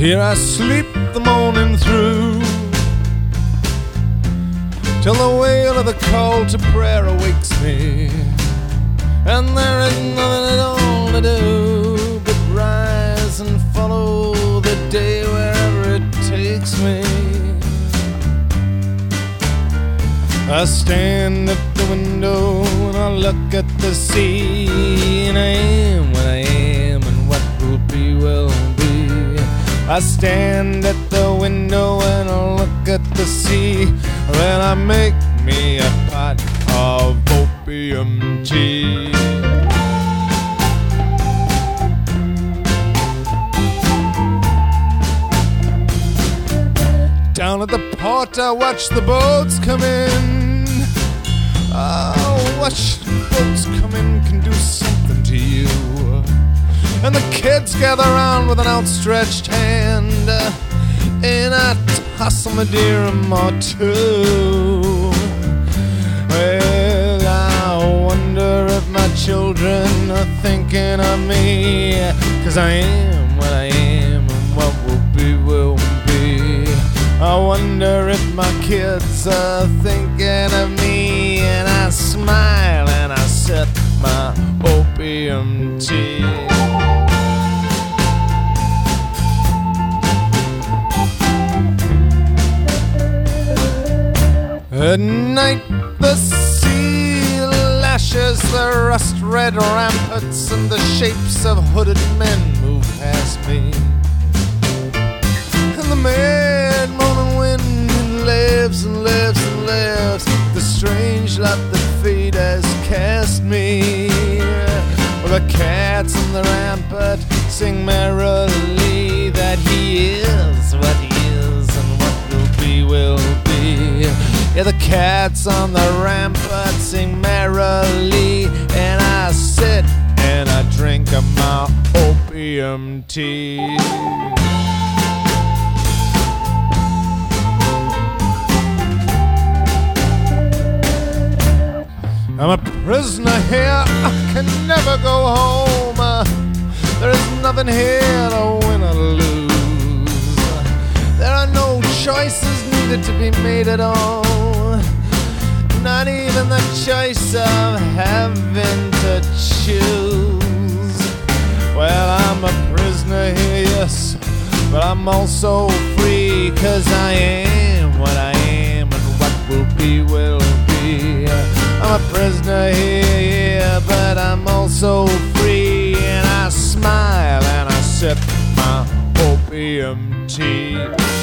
Here I sleep the morning through, till the wail of the call to prayer awakes me, and there is nothing at all to do but rise and follow the day wherever it takes me. I stand at the window and I look at the sea, and I am what I am, and what will be will be. I stand at the window and I look at the sea, when I make me a pot of opium tea. Down at the port I watch the boats come in. Oh, watch the boats come in can do something to you. And the kids gather round with an outstretched hand, and I toss them a dirham or two. Well, I wonder if my children are thinking of me, 'cause I am what I am, and what will be will be. I wonder if my kids are thinking of me, and I smile and I sip my opium tea. At night the sea lashes the rust-red ramparts, and the shapes of hooded men move past me. And the mad moaning wind lives and lives and lives, the strange lot that fate has cast me. Well, the cats on the rampart sing merrily that he is what he is, and what will be will be. Yeah, the cats on the rampart sing merrily, and I sit and I drink my opium tea. I'm a prisoner here, I can never go home. There is nothing here to win or lose. There are no choices needed to be made at all, not even the choice of having to choose. Well, I'm a prisoner here, yes, but I'm also free, 'cause I am what I am, and what will be will be. I'm a prisoner here, yeah, but I'm also free, and I smile and I sip my opium tea.